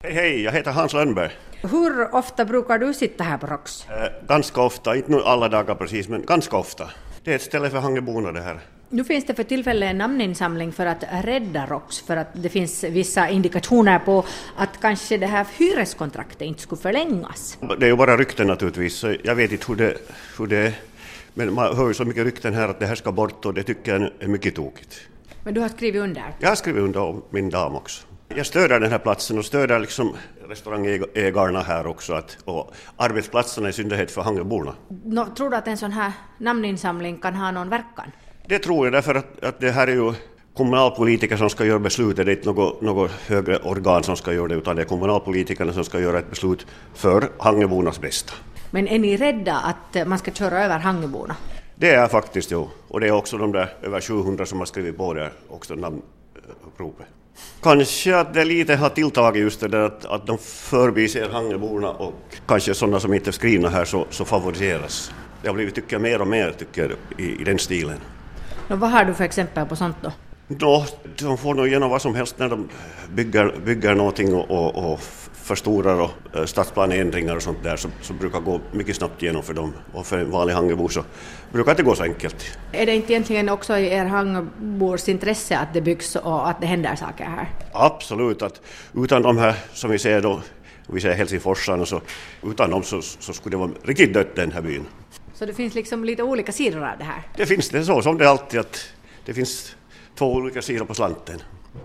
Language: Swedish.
Hej, jag heter Hans Lönnberg. Hur ofta brukar du sitta här på ROX? Ganska ofta, inte nu alla dagar precis, men ganska ofta. Det är ett ställe för Hangeborna det här. Nu finns det för tillfället en namninsamling för att rädda ROX, för att det finns vissa indikationer på att kanske det här hyreskontraktet inte skulle förlängas. Det är ju bara rykten naturligtvis, så jag vet inte hur det är. Men man hör ju så mycket rykten här att det här ska bort och det tycker jag är mycket tokigt. Men du har skrivit under? Jag har skrivit under och min dam också. Jag stöder den här platsen och stöder liksom restaurangägarna här också och arbetsplatserna i synnerhet för Hangeborna. Tror du att en sån här namninsamling kan ha någon verkan? Det tror jag därför att det här är ju kommunalpolitiker som ska göra beslutet. Det är inte något högre organ som ska göra det, utan det är kommunalpolitikerna som ska göra ett beslut för Hangebornas bästa. Men är ni rädda att man ska köra över Hangeborna? Det är faktiskt, jo. Och det är också de där över 700 som har skrivit på det också namnpropet. Kanske att det lite har tilltagit just det där att de förbiser Hangeborna och kanske sådana som inte är skrivna här så favoriseras. Det har blivit, tycker jag, mer och mer i den stilen. Vad har du för exempel på sånt då? De får nog igenom vad som helst när de bygger någonting och förstorar och stadsplaneändringar och sånt där så brukar gå mycket snabbt igenom för dem. Och för en vanlig Hangebor så brukar det gå så enkelt. Är det inte egentligen också i er Hangebors intresse att det byggs och att det händer saker här? Absolut, att utan de här som vi ser då, vi ser Helsingforsarna, så utan dem så skulle det vara riktigt dött den här byn. Så det finns liksom lite olika sidor av det här? Det finns det så som det alltid, att det finns två olika sidor på slanten.